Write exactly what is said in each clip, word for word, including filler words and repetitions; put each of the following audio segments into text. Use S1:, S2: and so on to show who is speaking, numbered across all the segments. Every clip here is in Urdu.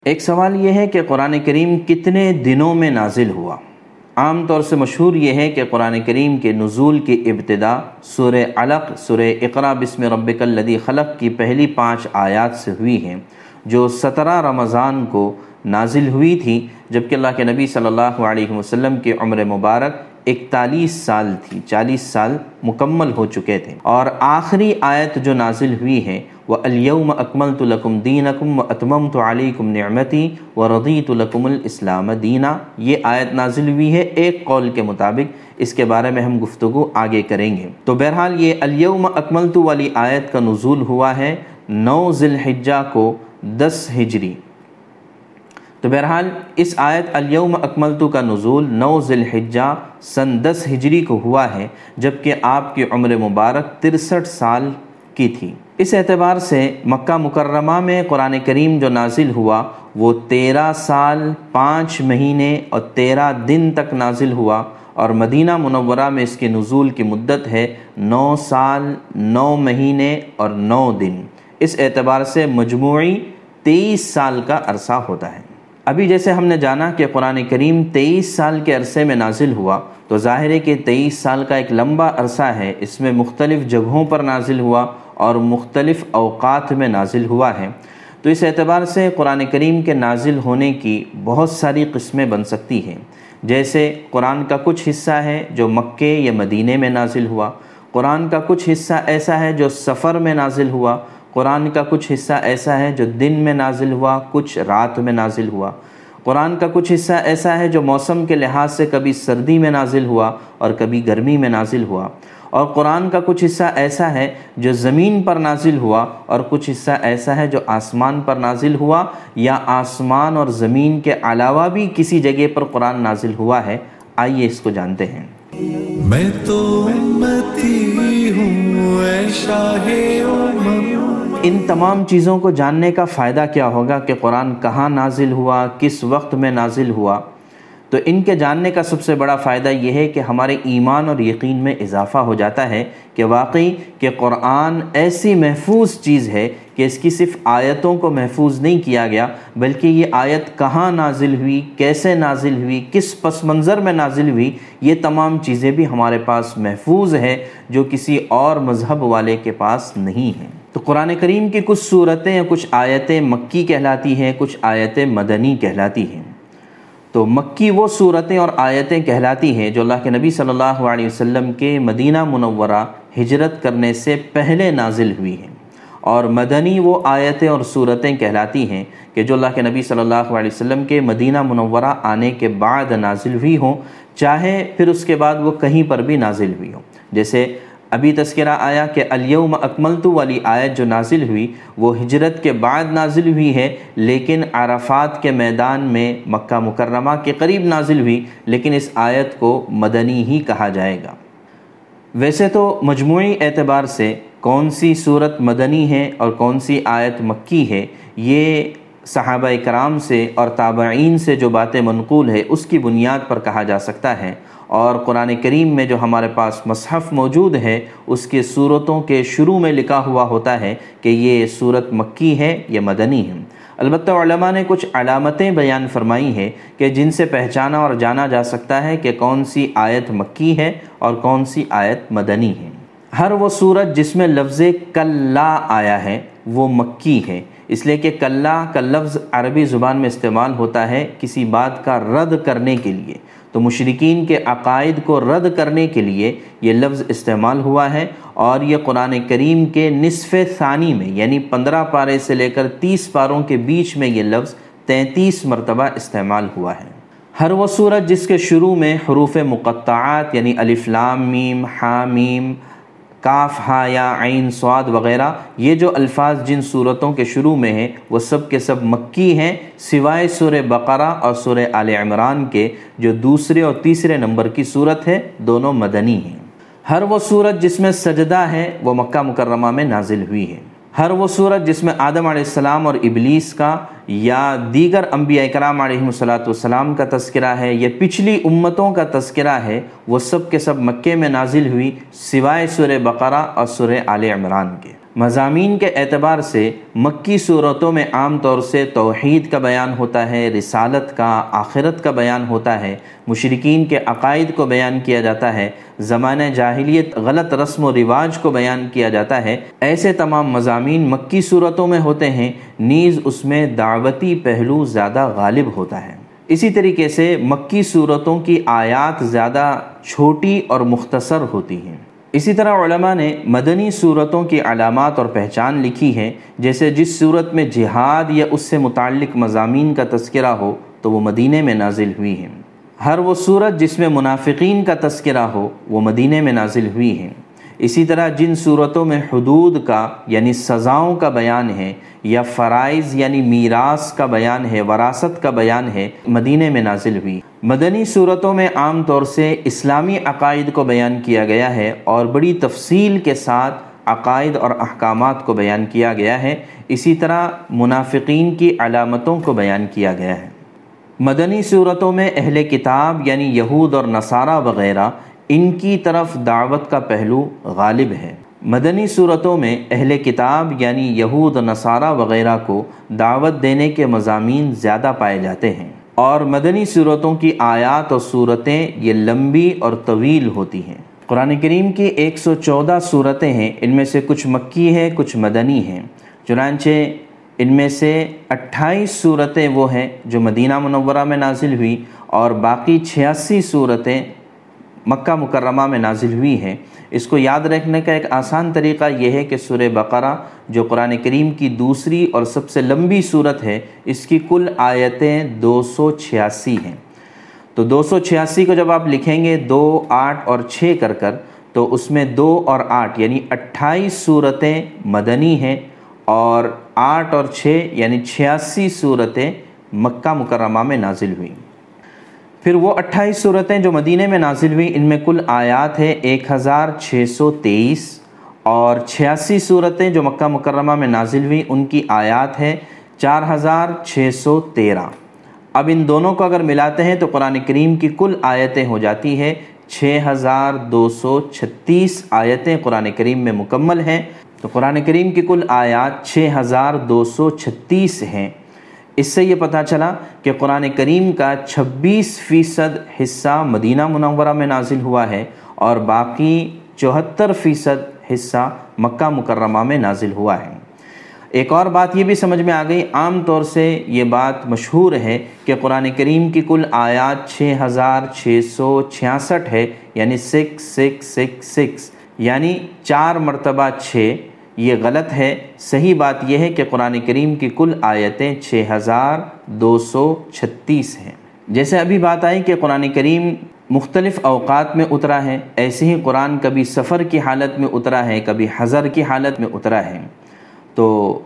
S1: ایک سوال یہ ہے کہ قرآن کریم کتنے دنوں میں نازل ہوا؟ عام طور سے مشہور یہ ہے کہ قرآن کریم کے نزول کی ابتدا سورہ علق، سورہ اقرا بسم ربک الذی خلق کی پہلی پانچ آیات سے ہوئی ہیں، جو سترہ رمضان کو نازل ہوئی تھی، جبکہ اللہ کے نبی صلی اللہ علیہ وسلم کی عمر مبارک اکتالیس سال تھی، چالیس سال مکمل ہو چکے تھے۔ اور آخری آیت جو نازل ہوئی ہے وہ اليوم اکملت لکم دینکم واتممت علیکم نعمتی ورضیت لکم الاسلام دینا، یہ آیت نازل ہوئی ہے ایک قول کے مطابق۔ اس کے بارے میں ہم گفتگو آگے کریں گے۔ تو بہرحال یہ اليوم اکملت والی آیت کا نزول ہوا ہے نو ذی الحجہ کو دس ہجری۔ تو بہرحال اس آیت الیوم اکملت کا نزول نو ذی الحجہ سن دس ہجری کو ہوا ہے، جبکہ آپ کی عمر مبارک ترسٹھ سال کی تھی۔ اس اعتبار سے مکہ مکرمہ میں قرآن کریم جو نازل ہوا وہ تیرہ سال پانچ مہینے اور تیرہ دن تک نازل ہوا، اور مدینہ منورہ میں اس کے نزول کی مدت ہے نو سال نو مہینے اور نو دن۔ اس اعتبار سے مجموعی تیئیس سال کا عرصہ ہوتا ہے۔ ابھی جیسے ہم نے جانا کہ قرآن کریم تیئیس سال کے عرصے میں نازل ہوا، تو ظاہر ہے کہ تیئیس سال کا ایک لمبا عرصہ ہے، اس میں مختلف جگہوں پر نازل ہوا اور مختلف اوقات میں نازل ہوا ہے۔ تو اس اعتبار سے قرآن کریم کے نازل ہونے کی بہت ساری قسمیں بن سکتی ہیں، جیسے قرآن کا کچھ حصہ ہے جو مکے یا مدینے میں نازل ہوا، قرآن کا کچھ حصہ ایسا ہے جو سفر میں نازل ہوا، قرآن کا کچھ حصہ ایسا ہے جو دن میں نازل ہوا، کچھ رات میں نازل ہوا، قرآن کا کچھ حصہ ایسا ہے جو موسم کے لحاظ سے کبھی سردی میں نازل ہوا اور کبھی گرمی میں نازل ہوا، اور قرآن کا کچھ حصہ ایسا ہے جو زمین پر نازل ہوا اور کچھ حصہ ایسا ہے جو آسمان پر نازل ہوا، یا آسمان اور زمین کے علاوہ بھی کسی جگہ پر قرآن نازل ہوا ہے۔ آئیے اس کو جانتے ہیں۔
S2: میں تو امتی ہوں اے شاہ امم۔
S1: ان تمام چیزوں کو جاننے کا فائدہ کیا ہوگا کہ قرآن کہاں نازل ہوا، کس وقت میں نازل ہوا؟ تو ان کے جاننے کا سب سے بڑا فائدہ یہ ہے کہ ہمارے ایمان اور یقین میں اضافہ ہو جاتا ہے کہ واقعی کہ قرآن ایسی محفوظ چیز ہے کہ اس کی صرف آیتوں کو محفوظ نہیں کیا گیا، بلکہ یہ آیت کہاں نازل ہوئی، کیسے نازل ہوئی، کس پس منظر میں نازل ہوئی، یہ تمام چیزیں بھی ہمارے پاس محفوظ ہے، جو کسی اور مذہب والے کے پاس نہیں ہیں۔ تو قرآن کریم کی کچھ صورتیں یا کچھ آیتیں مکی کہلاتی ہیں، کچھ آیتیں مدنی کہلاتی ہیں۔ تو مکی وہ صورتیں اور آیتیں کہلاتی ہیں جو اللہ کے نبی صلی اللہ علیہ وسلم کے مدینہ منورہ ہجرت کرنے سے پہلے نازل ہوئی ہیں، اور مدنی وہ آیتیں اور صورتیں کہلاتی ہیں کہ جو اللہ کے نبی صلی اللہ علیہ وسلم کے مدینہ منورہ آنے کے بعد نازل ہوئی ہوں، چاہے پھر اس کے بعد وہ کہیں پر بھی نازل ہوئی ہوں۔ جیسے ابھی تذکرہ آیا کہ الیوم اکملت والی آیت جو نازل ہوئی وہ ہجرت کے بعد نازل ہوئی ہے، لیکن عرفات کے میدان میں مکہ مکرمہ کے قریب نازل ہوئی، لیکن اس آیت کو مدنی ہی کہا جائے گا۔ ویسے تو مجموعی اعتبار سے کون سی صورت مدنی ہے اور کون سی آیت مکی ہے، یہ صحابہ کرام سے اور تابعین سے جو باتیں منقول ہے اس کی بنیاد پر کہا جا سکتا ہے، اور قرآن کریم میں جو ہمارے پاس مصحف موجود ہے اس کے صورتوں کے شروع میں لکھا ہوا ہوتا ہے کہ یہ صورت مکی ہے یا مدنی ہے۔ البتہ علماء نے کچھ علامتیں بیان فرمائی ہیں کہ جن سے پہچانا اور جانا جا سکتا ہے کہ کون سی آیت مکی ہے اور کون سی آیت مدنی ہے۔ ہر وہ صورت جس میں لفظ کلا آیا ہے وہ مکی ہے، اس لیے کہ کلا کا لفظ عربی زبان میں استعمال ہوتا ہے کسی بات کا رد کرنے کے لیے، تو مشرکین کے عقائد کو رد کرنے کے لیے یہ لفظ استعمال ہوا ہے، اور یہ قرآن کریم کے نصف ثانی میں یعنی پندرہ پارے سے لے کر تیس پاروں کے بیچ میں یہ لفظ تینتیس مرتبہ استعمال ہوا ہے۔ ہر وہ صورت جس کے شروع میں حروف مقطعات یعنی الف لام میم ہا میم کاف ہا یا عین صاد وغیرہ، یہ جو الفاظ جن صورتوں کے شروع میں ہیں وہ سب کے سب مکی ہیں، سوائے سورہ بقرہ اور سورہ آل عمران کے جو دوسرے اور تیسرے نمبر کی صورت ہے، دونوں مدنی ہیں۔ ہر وہ صورت جس میں سجدہ ہے وہ مکہ مکرمہ میں نازل ہوئی ہے۔ ہر وہ صورت جس میں آدم علیہ السلام اور ابلیس کا یا دیگر انبیاء کرام علیہم الصلاۃ والسلام کا تذکرہ ہے یا پچھلی امتوں کا تذکرہ ہے، وہ سب کے سب مکے میں نازل ہوئی، سوائے سورہ بقرہ اور سورہ آل عمران کے۔ مضامین کے اعتبار سے مکی صورتوں میں عام طور سے توحید کا بیان ہوتا ہے، رسالت کا، آخرت کا بیان ہوتا ہے، مشرکین کے عقائد کو بیان کیا جاتا ہے، زمانہ جاہلیت غلط رسم و رواج کو بیان کیا جاتا ہے۔ ایسے تمام مضامین مکی صورتوں میں ہوتے ہیں، نیز اس میں دعوتی پہلو زیادہ غالب ہوتا ہے۔ اسی طریقے سے مکی صورتوں کی آیات زیادہ چھوٹی اور مختصر ہوتی ہیں۔ اسی طرح علماء نے مدنی صورتوں کی علامات اور پہچان لکھی ہے، جیسے جس صورت میں جہاد یا اس سے متعلق مضامین کا تذکرہ ہو تو وہ مدینے میں نازل ہوئی ہیں۔ ہر وہ صورت جس میں منافقین کا تذکرہ ہو وہ مدینے میں نازل ہوئی ہیں۔ اسی طرح جن صورتوں میں حدود کا یعنی سزاؤں کا بیان ہے یا فرائض یعنی میراث کا بیان ہے، وراثت کا بیان ہے، مدینے میں نازل ہوئی۔ مدنی صورتوں میں عام طور سے اسلامی عقائد کو بیان کیا گیا ہے اور بڑی تفصیل کے ساتھ عقائد اور احکامات کو بیان کیا گیا ہے۔ اسی طرح منافقین کی علامتوں کو بیان کیا گیا ہے۔ مدنی صورتوں میں اہل کتاب یعنی یہود اور نصارہ وغیرہ ان کی طرف دعوت کا پہلو غالب ہے۔ مدنی صورتوں میں اہل کتاب یعنی یہود و نصارہ وغیرہ کو دعوت دینے کے مضامین زیادہ پائے جاتے ہیں، اور مدنی صورتوں کی آیات اور صورتیں یہ لمبی اور طویل ہوتی ہیں۔ قرآن کریم کی ایک سو چودہ صورتیں ہیں، ان میں سے کچھ مکی ہیں، کچھ مدنی ہیں۔ چنانچہ ان میں سے اٹھائیس صورتیں وہ ہیں جو مدینہ منورہ میں نازل ہوئی، اور باقی چھیاسی صورتیں مکہ مکرمہ میں نازل ہوئی ہیں۔ اس کو یاد رکھنے کا ایک آسان طریقہ یہ ہے کہ سورہ بقرہ جو قرآن کریم کی دوسری اور سب سے لمبی صورت ہے، اس کی کل آیتیں دو سو چھیاسی ہیں۔ تو دو سو چھیاسی کو جب آپ لکھیں گے دو، آٹھ اور چھ کر کر، تو اس میں دو اور آٹھ یعنی اٹھائیس صورتیں مدنی ہیں، اور آٹھ اور چھ یعنی چھیاسی صورتیں مکہ مکرمہ میں نازل ہوئیں۔ پھر وہ اٹھائیس صورتیں جو مدینے میں نازل ہوئی، ان میں کل آیات ہے ایک ہزار چھ سو تیئیس، اور چھیاسی صورتیں جو مکہ مکرمہ میں نازل ہوئی ان کی آیات ہے چار ہزار چھ سو تیرہ۔ اب ان دونوں کو اگر ملاتے ہیں تو قرآن کریم کی کل آیتیں ہو جاتی ہے چھ ہزار دو سو چھتیس آیتیں قرآن کریم میں مکمل ہیں۔ تو قرآن کریم کی کل آیات چھ ہزار دو سو چھتیس ہیں۔ اس سے یہ پتہ چلا کہ قرآن کریم کا چھبیس فیصد حصہ مدینہ منورہ میں نازل ہوا ہے، اور باقی چوہتر فیصد حصہ مکہ مکرمہ میں نازل ہوا ہے۔ ایک اور بات یہ بھی سمجھ میں آ گئی، عام طور سے یہ بات مشہور ہے کہ قرآن کریم کی کل آیات چھ ہزار چھ سو چھیاسٹھ ہے، یعنی سکس سکس سکس سکس، یعنی چار مرتبہ چھ۔ یہ غلط ہے۔ صحیح بات یہ ہے کہ قرآن کریم کی کل آیتیں چھ ہزار دو سو چھتیس ہیں۔ جیسے ابھی بات آئی کہ قرآن کریم مختلف اوقات میں اترا ہے، ایسے ہی قرآن کبھی سفر کی حالت میں اترا ہے، کبھی حضر کی حالت میں اترا ہے۔ تو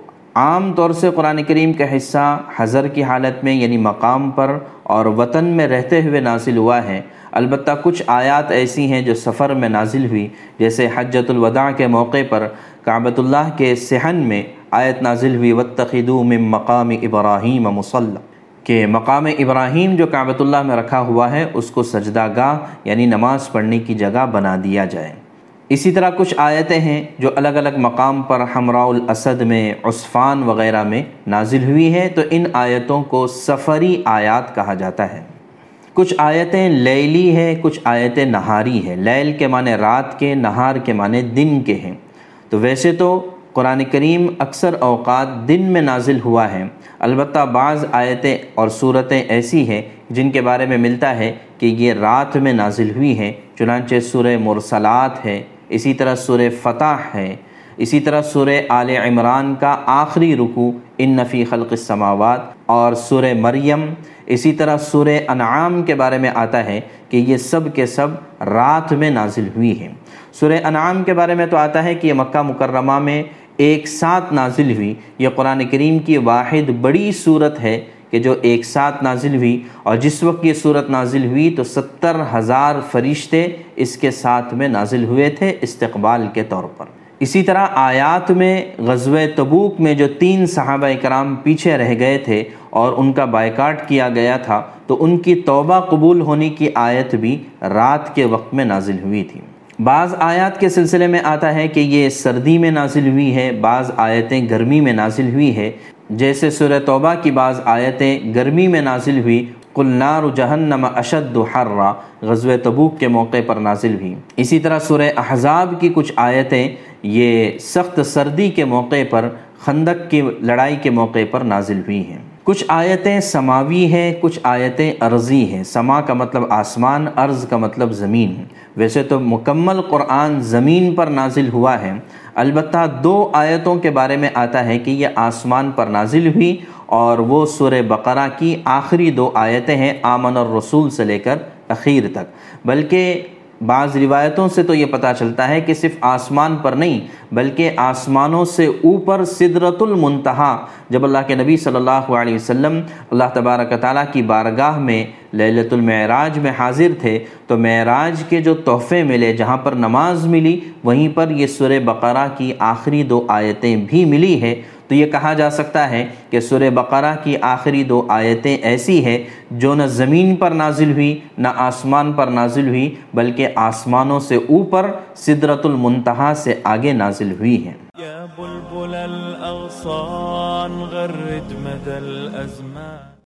S1: عام طور سے قرآن کریم کا حصہ حضر کی حالت میں یعنی مقام پر اور وطن میں رہتے ہوئے نازل ہوا ہے۔ البتہ کچھ آیات ایسی ہیں جو سفر میں نازل ہوئی، جیسے حجۃ الوداع کے موقع پر کعبۃ اللہ کے صحن میں آیت نازل ہوئی وَاتَّخِذُوا مِن مَّقَامِ إِبْرَاهِيمَ مُصَلًّى، کہ مقام ابراہیم جو کعبۃ اللہ میں رکھا ہوا ہے اس کو سجدہ گاہ یعنی نماز پڑھنے کی جگہ بنا دیا جائے۔ اسی طرح کچھ آیتیں ہیں جو الگ الگ مقام پر حمراء الاسد میں، عصفان وغیرہ میں نازل ہوئی ہیں، تو ان آیتوں کو سفری آیات کہا جاتا ہے۔ کچھ آیتیں لیلی ہیں، کچھ آیتیں نہاری ہیں۔ لیل کے معنی رات کے، نہار کے معنی دن کے ہیں۔ تو ویسے تو قرآن کریم اکثر اوقات دن میں نازل ہوا ہے، البتہ بعض آیتیں اور صورتیں ایسی ہیں جن کے بارے میں ملتا ہے کہ یہ رات میں نازل ہوئی ہیں، چنانچہ سورہ مرسلات ہے، اسی طرح سورہ فتح ہے، اسی طرح سورہ آل عمران کا آخری رکوع ان فی خلق السماوات، اور سورہ مریم، اسی طرح سورہ انعام کے بارے میں آتا ہے کہ یہ سب کے سب رات میں نازل ہوئی ہیں۔ سورہ انعام کے بارے میں تو آتا ہے کہ یہ مکہ مکرمہ میں ایک ساتھ نازل ہوئی۔ یہ قرآن کریم کی واحد بڑی صورت ہے کہ جو ایک ساتھ نازل ہوئی، اور جس وقت یہ صورت نازل ہوئی تو ستر ہزار فرشتے اس کے ساتھ میں نازل ہوئے تھے استقبال کے طور پر۔ اسی طرح آیات میں غزوہ تبوک میں جو تین صحابہ کرام پیچھے رہ گئے تھے اور ان کا بائیکاٹ کیا گیا تھا، تو ان کی توبہ قبول ہونے کی آیت بھی رات کے وقت میں نازل ہوئی تھی۔ بعض آیات کے سلسلے میں آتا ہے کہ یہ سردی میں نازل ہوئی ہے، بعض آیتیں گرمی میں نازل ہوئی ہے، جیسے سورہ توبہ کی بعض آیتیں گرمی میں نازل ہوئی، قُلْ نَارُ جَهَنَّمَ أَشَدُّ حَرًّا غزوہ تبوک کے موقع پر نازل ہوئی۔ اسی طرح سورہ احزاب کی کچھ آیتیں یہ سخت سردی کے موقع پر، خندق کی لڑائی کے موقع پر نازل ہوئی ہیں۔ کچھ آیتیں سماوی ہیں، کچھ آیتیں ارضی ہیں۔ سما کا مطلب آسمان، ارض کا مطلب زمین۔ ویسے تو مکمل قرآن زمین پر نازل ہوا ہے، البتہ دو آیتوں کے بارے میں آتا ہے کہ یہ آسمان پر نازل ہوئی، اور وہ سورہ بقرہ کی آخری دو آیتیں ہیں، آمن الرسول سے لے کر اخیر تک۔ بلکہ بعض روایتوں سے تو یہ پتہ چلتا ہے کہ صرف آسمان پر نہیں بلکہ آسمانوں سے اوپر سدرۃ المنتہا، جب اللہ کے نبی صلی اللہ علیہ وسلم اللہ تبارک و تعالیٰ کی بارگاہ میں لیلۃ المعراج میں حاضر تھے تو معراج کے جو تحفے ملے، جہاں پر نماز ملی، وہیں پر یہ سورہ بقرہ کی آخری دو آیتیں بھی ملی ہے۔ تو یہ کہا جا سکتا ہے کہ سورہ بقرہ کی آخری دو آیتیں ایسی ہیں جو نہ زمین پر نازل ہوئی نہ آسمان پر نازل ہوئی، بلکہ آسمانوں سے اوپر سدرۃ المنتہا سے آگے نازل ہوئی ہیں۔
S2: یا بلبل الاغصان غرد مدى الازمان